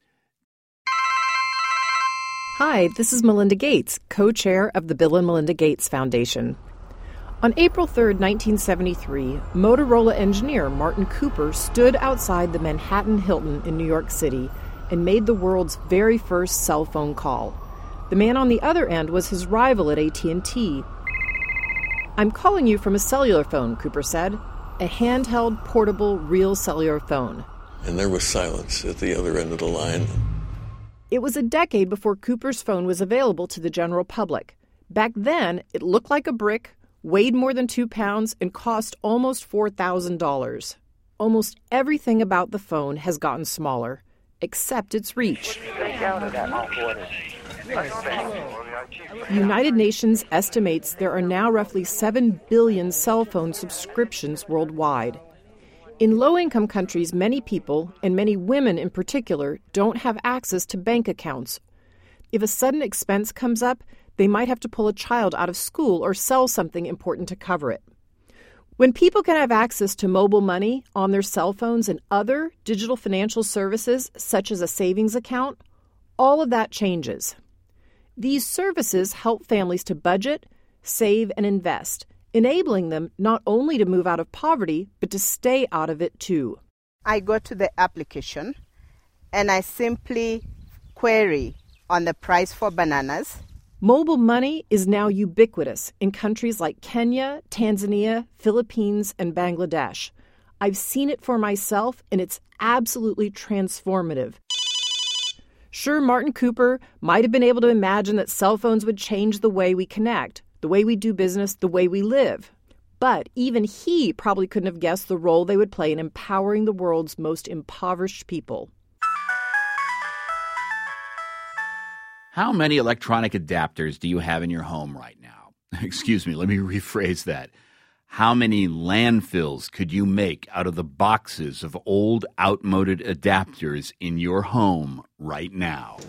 Hi, this is Melinda Gates, co-chair of the Bill and Melinda Gates Foundation. On April third, nineteen seventy-three, Motorola engineer Martin Cooper stood outside the Manhattan Hilton in New York City and made the world's very first cell phone call. The man on the other end was his rival at A T and T. "I'm calling you from a cellular phone," Cooper said, a handheld, portable, real cellular phone. And there was silence at the other end of the line. It was a decade before Cooper's phone was available to the general public. Back then, it looked like a brick, weighed more than two pounds, and cost almost four thousand dollars. Almost everything about the phone has gotten smaller, except its reach. United Nations estimates there are now roughly seven billion cell phone subscriptions worldwide. In low-income countries, many people, and many women in particular, don't have access to bank accounts. If a sudden expense comes up, they might have to pull a child out of school or sell something important to cover it. When people can have access to mobile money on their cell phones and other digital financial services, such as a savings account, all of that changes. These services help families to budget, save, and invest, enabling them not only to move out of poverty, but to stay out of it too. I go to the application and I simply query on the price for bananas. Mobile money is now ubiquitous in countries like Kenya, Tanzania, Philippines, and Bangladesh. I've seen it for myself, and it's absolutely transformative. Sure, Martin Cooper might have been able to imagine that cell phones would change the way we connect, the way we do business, the way we live. But even he probably couldn't have guessed the role they would play in empowering the world's most impoverished people. How many electronic adapters do you have in your home right now? Excuse me, let me rephrase that. How many landfills could you make out of the boxes of old, outmoded adapters in your home right now?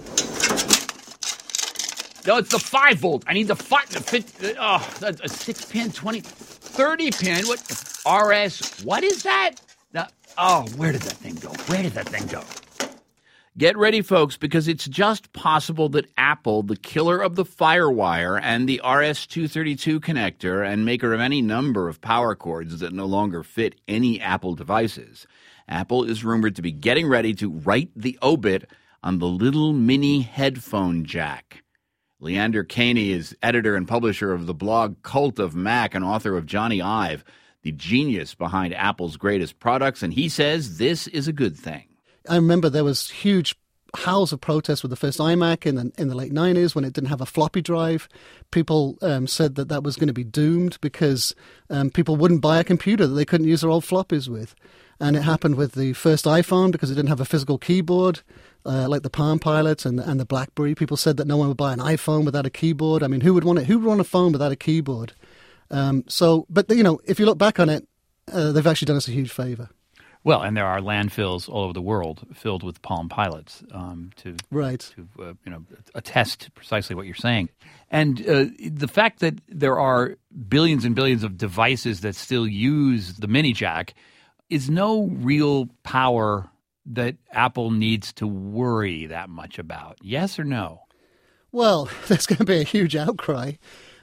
No, it's the five volt. I need the five, the fifty, oh, a six pin, twenty, thirty pin. What? R S, what is that? Now, oh, where did that thing go? Where did that thing go? Get ready, folks, because it's just possible that Apple, the killer of the FireWire and the R S two thirty-two connector and maker of any number of power cords that no longer fit any Apple devices, Apple is rumored to be getting ready to write the obit on the little mini headphone jack. Leander Caney is editor and publisher of the blog Cult of Mac and author of Johnny Ive, the genius behind Apple's greatest products, and he says this is a good thing. I remember there was huge howls of protest with the first iMac in the, in the late nineties when it didn't have a floppy drive. People um, said that that was going to be doomed because um, people wouldn't buy a computer that they couldn't use their old floppies with. And it happened with the first iPhone because it didn't have a physical keyboard, uh, like the Palm Pilot and, and the BlackBerry. People said that no one would buy an iPhone without a keyboard. I mean, who would want it? Who would want a phone without a keyboard? Um, so, but, you know, if you look back on it, uh, they've actually done us a huge favor. Well, and there are landfills all over the world filled with Palm Pilots um, to right. to uh, you know attest to precisely what you're saying. And uh, the fact that there are billions and billions of devices that still use the mini jack is no real power that Apple needs to worry that much about. Yes or no? Well, there's going to be a huge outcry.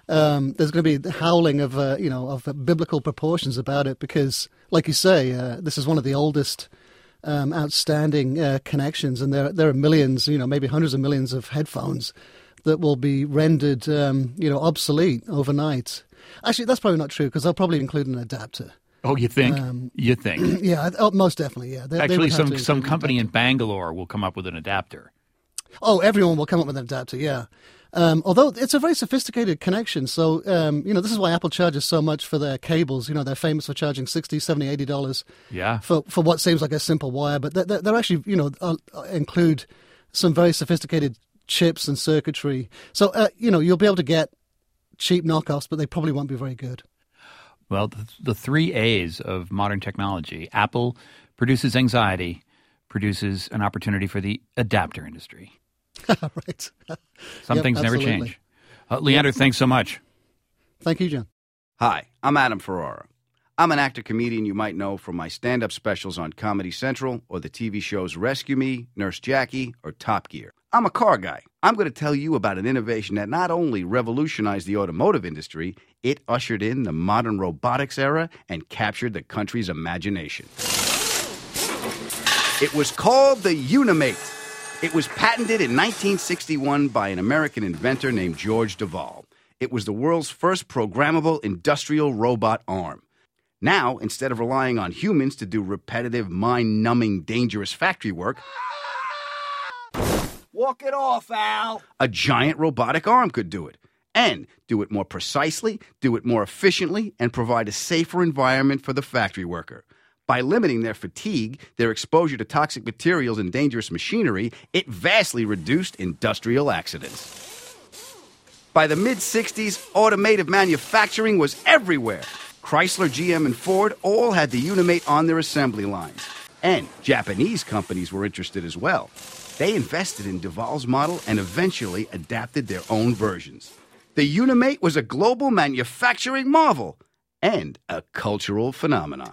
um, there's going to be howling of uh, you know of uh, biblical proportions about it because, like you say, uh, this is one of the oldest um, outstanding uh, connections, and there there are millions, you know, maybe hundreds of millions of headphones that will be rendered, um, you know, obsolete overnight. Actually, that's probably not true because they'll probably include an adapter. Oh, you think? Um, you think? Yeah, oh, most definitely, yeah. They, Actually, they some, some company in Bangalore will come up with an adapter. Oh, everyone will come up with an adapter, yeah. Um, although it's a very sophisticated connection. So, um, you know, this is why Apple charges so much for their cables. You know, they're famous for charging sixty dollars, seventy dollars, eighty dollars yeah. for, for what seems like a simple wire. But they're, they're actually, you know, uh, include some very sophisticated chips and circuitry. So, uh, you know, you'll be able to get cheap knockoffs, but they probably won't be very good. Well, the, the three A's of modern technology. Apple produces anxiety, produces an opportunity for the adapter industry. Right. Some Yep, things never absolutely. change. Uh, Leander, Yep. thanks so much. Thank you, John. Hi, I'm Adam Ferrara. I'm an actor-comedian you might know from my stand-up specials on Comedy Central or the T V shows Rescue Me, Nurse Jackie, or Top Gear. I'm a car guy. I'm going to tell you about an innovation that not only revolutionized the automotive industry, it ushered in the modern robotics era and captured the country's imagination. It was called the Unimate. It was patented in nineteen sixty-one by an American inventor named George Duval. It was the world's first programmable industrial robot arm. Now, instead of relying on humans to do repetitive, mind-numbing, dangerous factory work, Walk it off, Al. a giant robotic arm could do it. And do it more precisely, do it more efficiently, and provide a safer environment for the factory worker. By limiting their fatigue, their exposure to toxic materials and dangerous machinery, it vastly reduced industrial accidents. By the mid-sixties, automotive manufacturing was everywhere. Chrysler, G M, and Ford all had the Unimate on their assembly lines. And Japanese companies were interested as well. They invested in Duval's model and eventually adapted their own versions. The Unimate was a global manufacturing marvel and a cultural phenomenon.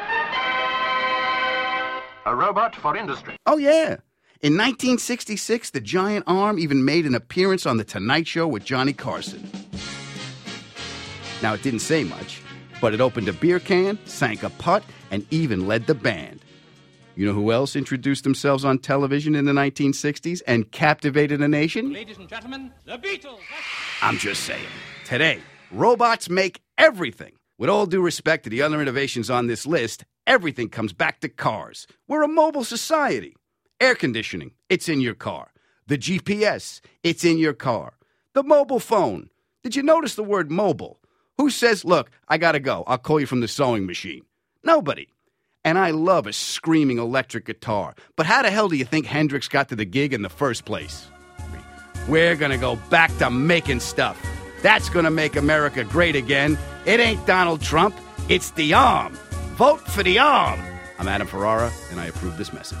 A robot for industry. Oh, yeah. In nineteen sixty-six, the giant arm even made an appearance on The Tonight Show with Johnny Carson. Now, it didn't say much, but it opened a beer can, sank a putt, and even led the band. You know who else introduced themselves on television in the nineteen sixties and captivated a nation? Ladies and gentlemen, the Beatles. I'm just saying. Today, robots make everything. With all due respect to the other innovations on this list, everything comes back to cars. We're a mobile society. Air conditioning, it's in your car. The G P S, it's in your car. The mobile phone. Did you notice the word mobile? Who says, look, I gotta go, I'll call you from the sewing machine? Nobody. And I love a screaming electric guitar. But how the hell do you think Hendrix got to the gig in the first place? We're gonna go back to making stuff. That's gonna make America great again. It ain't Donald Trump, it's the arm. Vote for the arm. I'm Adam Ferrara, and I approve this message.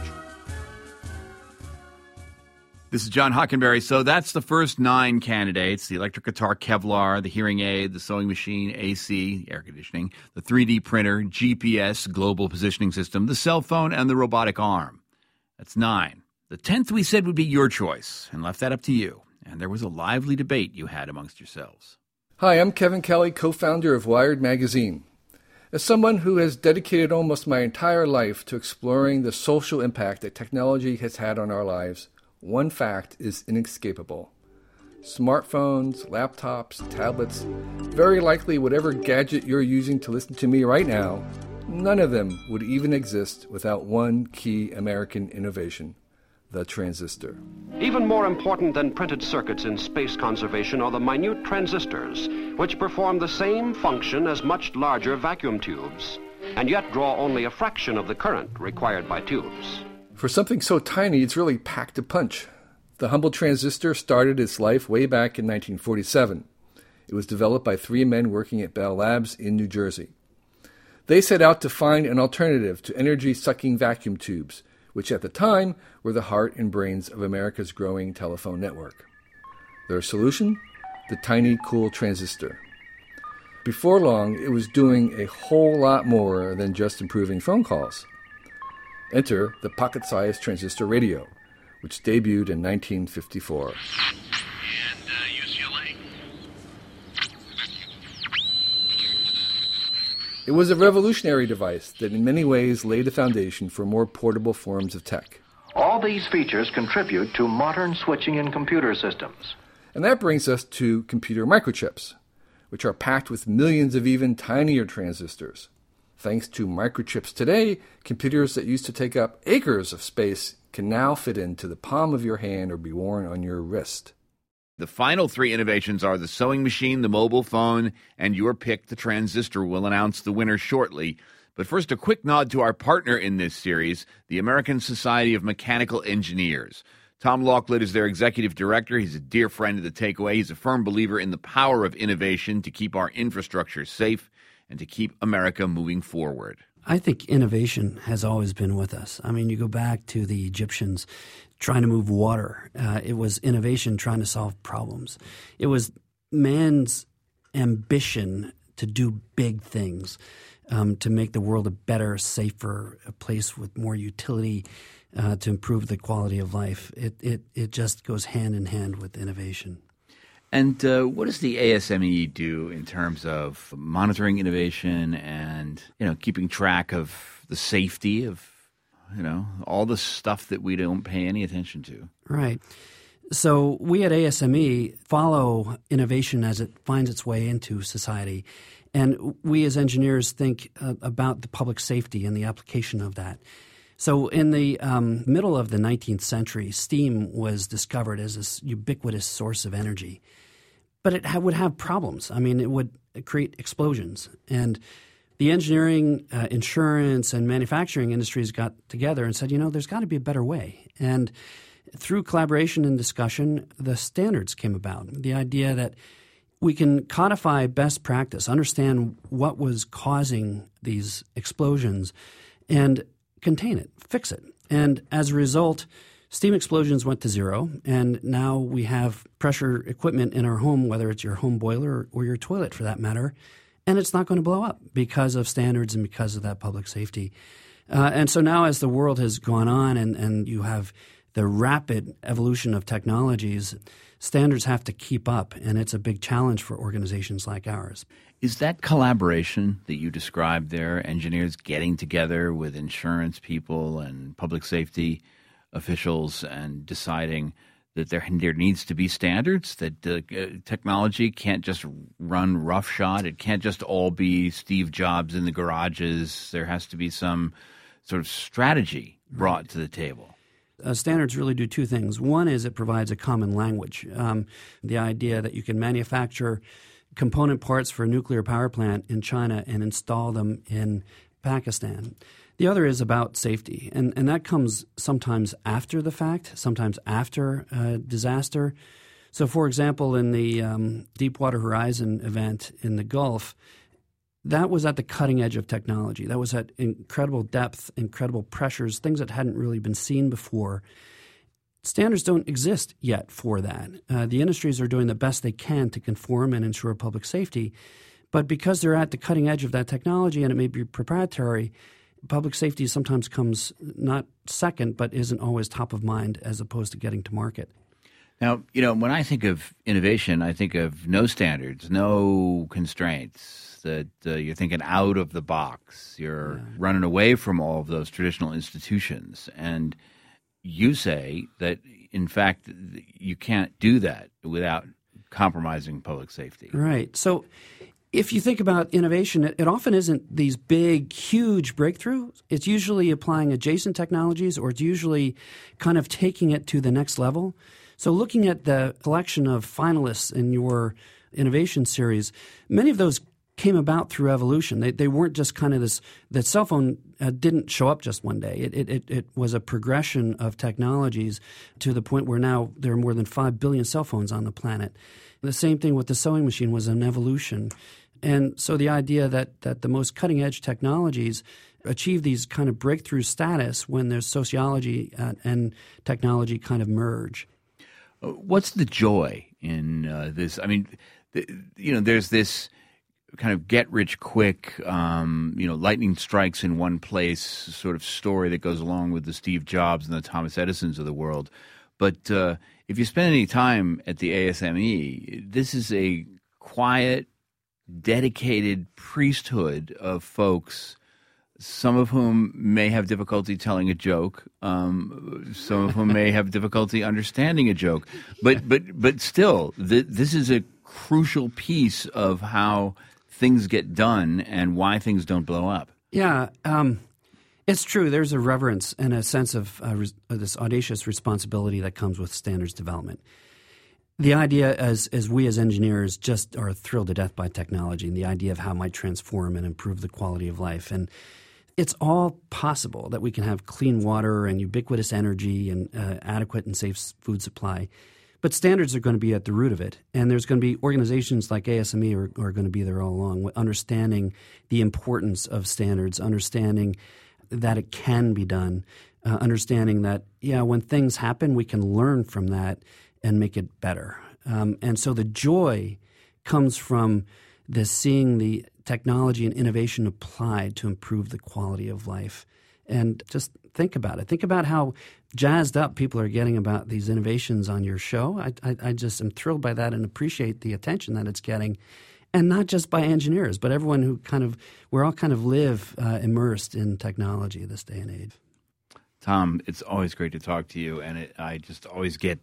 This is John Hockenberry. So that's the first nine candidates: the electric guitar, Kevlar, the hearing aid, the sewing machine, A C, air conditioning, the three D printer, G P S, global positioning system, the cell phone, and the robotic arm. That's nine. The tenth we said would be your choice, and left that up to you. And there was a lively debate you had amongst yourselves. Hi, I'm Kevin Kelly, co-founder of Wired Magazine. As someone who has dedicated almost my entire life to exploring the social impact that technology has had on our lives, one fact is inescapable. Smartphones, laptops, tablets, very likely whatever gadget you're using to listen to me right now, none of them would even exist without one key American innovation, the transistor. Even more important than printed circuits in space conservation are the minute transistors, which perform the same function as much larger vacuum tubes, and yet draw only a fraction of the current required by tubes. For something so tiny, it's really packed a punch. The humble transistor started its life way back in nineteen forty-seven. It was developed by three men working at Bell Labs in New Jersey. They set out to find an alternative to energy-sucking vacuum tubes, which at the time were the heart and brains of America's growing telephone network. Their solution? The tiny, cool transistor. Before long, it was doing a whole lot more than just improving phone calls. Enter the pocket-sized transistor radio, which debuted in nineteen fifty-four. And uh, U C L A. It was a revolutionary device that in many ways laid the foundation for more portable forms of tech. All these features contribute to modern switching in computer systems. And that brings us to computer microchips, which are packed with millions of even tinier transistors. Thanks to microchips today, computers that used to take up acres of space can now fit into the palm of your hand or be worn on your wrist. The final three innovations are the sewing machine, the mobile phone, and your pick, the transistor. We'll announce the winner shortly. But first, a quick nod to our partner in this series, the American Society of Mechanical Engineers. Tom Laughlin is their executive director. He's a dear friend of the Takeaway. He's a firm believer in the power of innovation to keep our infrastructure safe and to keep America moving forward. I think innovation has always been with us. I mean, you go back to the Egyptians trying to move water. Uh, it was innovation trying to solve problems. It was man's ambition to do big things, um, to make the world a better, safer, a place with more utility, uh, to improve the quality of life. It, it, it just goes hand in hand with innovation. And uh, what does the A S M E do in terms of monitoring innovation and, you know, keeping track of the safety of, you know, all the stuff that we don't pay any attention to? Right. So we at A S M E follow innovation as it finds its way into society. And we as engineers think uh, about the public safety and the application of that. So in the um, middle of the nineteenth century, steam was discovered as this ubiquitous source of energy. But it ha- would have problems. I mean, it would create explosions. And the engineering, uh, insurance, and manufacturing industries got together and said, you know, there's got to be a better way. And through collaboration and discussion, the standards came about. The idea that we can codify best practice, understand what was causing these explosions, and contain it, fix it. And as a result, steam explosions went to zero, and now we have pressure equipment in our home, whether it's your home boiler or your toilet for that matter, and it's not going to blow up because of standards and because of that public safety. Uh, and so now as the world has gone on and, and you have the rapid evolution of technologies, standards have to keep up, and it's a big challenge for organizations like ours. Is that collaboration that you described there, engineers getting together with insurance people and public safety officials and deciding that there there needs to be standards, that uh, technology can't just run roughshod, it can't just all be Steve Jobs in the garages, there has to be some sort of strategy brought right to the table? Uh, standards really do two things. One is it provides a common language. Um, the idea that you can manufacture component parts for a nuclear power plant in China and install them in Pakistan. The other is about safety, and, and that comes sometimes after the fact, sometimes after a disaster. So, for example, in the um, Deepwater Horizon event in the Gulf, that was at the cutting edge of technology. That was at incredible depth, incredible pressures, things that hadn't really been seen before. Standards don't exist yet for that. Uh, the industries are doing the best they can to conform and ensure public safety. But because they're at the cutting edge of that technology and it may be proprietary, public safety sometimes comes not second, but isn't always top of mind as opposed to getting to market. Now, you know, when I think of innovation, I think of no standards, no constraints, that uh, you're thinking out of the box. You're yeah. running away from all of those traditional institutions. And you say that, in fact, you can't do that without compromising public safety. Right. So if you think about innovation, it, it often isn't these big, huge breakthroughs. It's usually applying adjacent technologies, or it's usually kind of taking it to the next level. So looking at the collection of finalists in your innovation series, many of those came about through evolution. They they weren't just kind of this – the cell phone uh, didn't show up just one day. It, it, it was a progression of technologies to the point where now there are more than five billion cell phones on the planet. The same thing with the sewing machine was an evolution. And so the idea that, that the most cutting-edge technologies achieve these kind of breakthrough status when there's sociology and, and technology kind of merge. What's the joy in uh, this? I mean, the, you know, there's this kind of get-rich-quick, um, you know, lightning strikes in one place sort of story that goes along with the Steve Jobs and the Thomas Edisons of the world. But uh, if you spend any time at the A S M E, this is a quiet, dedicated priesthood of folks, some of whom may have difficulty telling a joke, um, some of whom may have difficulty understanding a joke, but but but still, th- this is a crucial piece of how things get done and why things don't blow up. Yeah, um, it's true. There's a reverence and a sense of uh, res- uh, this audacious responsibility that comes with standards development. The idea, as as we as engineers just are thrilled to death by technology and the idea of how it might transform and improve the quality of life. And it's all possible that we can have clean water and ubiquitous energy and uh, adequate and safe food supply. But standards are going to be at the root of it. And there's going to be organizations like A S M E are, are going to be there all along, understanding the importance of standards, understanding that it can be done, uh, understanding that, yeah, when things happen, we can learn from that and make it better. Um, and so the joy comes from this seeing the technology and innovation applied to improve the quality of life. And just think about it. Think about how jazzed up people are getting about these innovations on your show. I, I, I just am thrilled by that and appreciate the attention that it's getting. And not just by engineers, but everyone who kind of, we're all kind of live uh, immersed in technology this day and age. Tom, it's always great to talk to you. And it, I just always get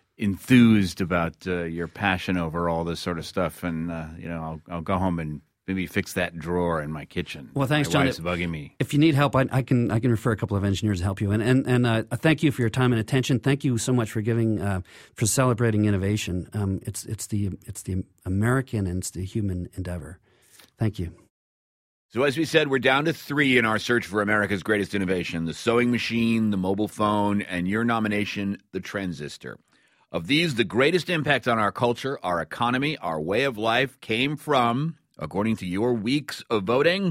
enthused about uh, your passion over all this sort of stuff. And, uh, you know, I'll, I'll go home and maybe fix that drawer in my kitchen. Well, thanks, my John. wife's bugging me. If you need help, I, I can I can refer a couple of engineers to help you. And and and uh, thank you for your time and attention. Thank you so much for giving uh, for celebrating innovation. Um, it's it's the it's the American and it's the human endeavor. Thank you. So as we said, we're down to three in our search for America's greatest innovation: the sewing machine, the mobile phone, and your nomination, the transistor. Of these, the greatest impact on our culture, our economy, our way of life came from, according to your weeks of voting,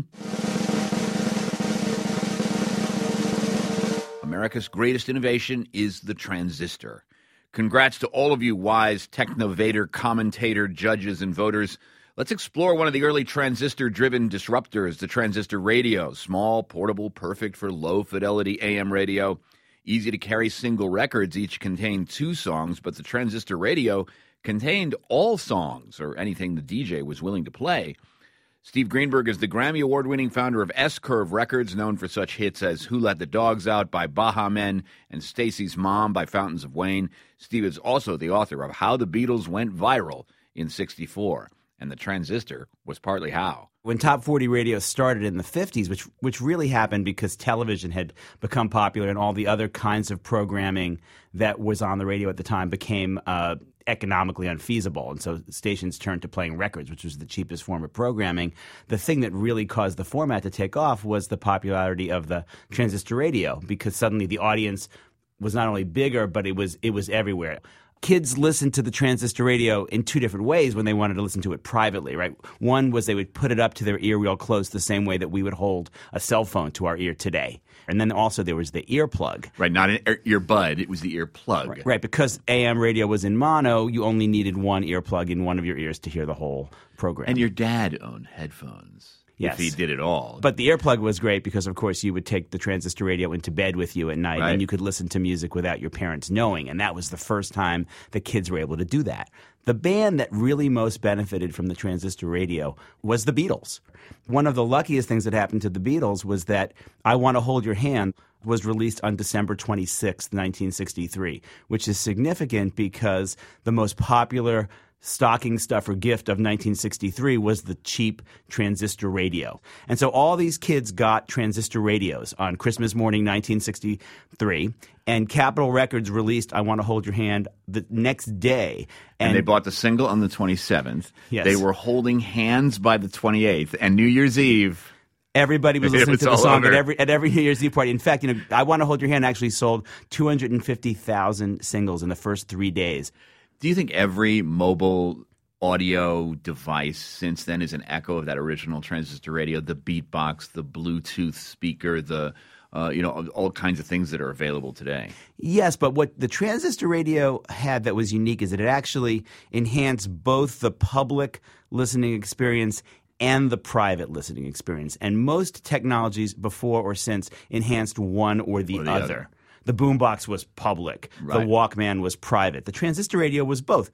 America's greatest innovation is the transistor. Congrats to all of you wise technovator, commentator, judges, and voters. Let's explore one of the early transistor-driven disruptors, the transistor radio. Small, portable, perfect for low-fidelity A M radio. Easy to carry single records. Each contained two songs, but the transistor radio contained all songs, or anything the D J was willing to play. Steve Greenberg is the Grammy Award-winning founder of S-Curve Records, known for such hits as Who Let the Dogs Out by Baha Men and Stacy's Mom by Fountains of Wayne. Steve is also the author of How the Beatles Went Viral in sixty-four, and the transistor was partly how. When Top forty radio started in the fifties, which which really happened because television had become popular and all the other kinds of programming that was on the radio at the time became uh, economically unfeasible. And so stations turned to playing records, which was the cheapest form of programming. The thing that really caused the format to take off was the popularity of the transistor radio, because suddenly the audience was not only bigger, but it was it was everywhere. Kids listened to the transistor radio in two different ways when they wanted to listen to it privately, right? One was they would put it up to their ear real close, the same way that we would hold a cell phone to our ear today. And then also there was the earplug. Right, not an earbud, it was the earplug. Right, right, because A M radio was in mono, you only needed one earplug in one of your ears to hear the whole program. And your dad owned headphones. Yes. If he did it all. But the earplug was great because, of course, you would take the transistor radio into bed with you at night, right, and you could listen to music without your parents knowing. And that was the first time that kids were able to do that. The band that really most benefited from the transistor radio was the Beatles. One of the luckiest things that happened to the Beatles was that I Want to Hold Your Hand was released on December twenty-sixth, nineteen sixty-three, which is significant because the most popular stocking stuffer gift of nineteen sixty-three was the cheap transistor radio. And so all these kids got transistor radios on Christmas morning nineteen sixty-three, and Capitol Records released I Want to Hold Your Hand the next day. And, and they bought the single on the twenty-seventh. Yes. They were holding hands by the twenty-eighth, and New Year's Eve, everybody was listening was to the song over. at every at every New Year's Eve party. In fact, you know, I Want to Hold Your Hand actually sold two hundred fifty thousand singles in the first three days. Do you think every mobile audio device since then is an echo of that original transistor radio? The beatbox, the Bluetooth speaker, the uh, you know, all kinds of things that are available today. Yes, but what the transistor radio had that was unique is that it actually enhanced both the public listening experience and the private listening experience. And most technologies before or since enhanced one or the, or the other. other. The boombox was public. Right. The Walkman was private. The transistor radio was both.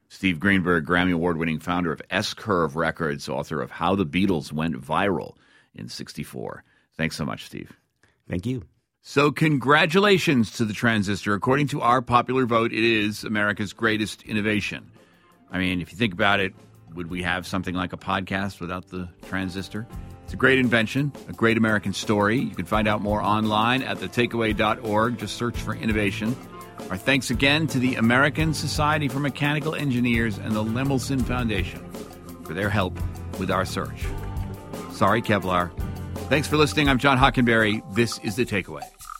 Steve Greenberg, Grammy Award-winning founder of S-Curve Records, author of How the Beatles Went Viral in sixty-four. Thanks so much, Steve. Thank you. So congratulations to the transistor. According to our popular vote, it is America's greatest innovation. I mean, if you think about it, would we have something like a podcast without the transistor? It's a great invention, a great American story. You can find out more online at the takeaway dot org. Just search for innovation. Our thanks again to the American Society for Mechanical Engineers and the Lemelson Foundation for their help with our search. Sorry, Kevlar. Thanks for listening. I'm John Hockenberry. This is The Takeaway.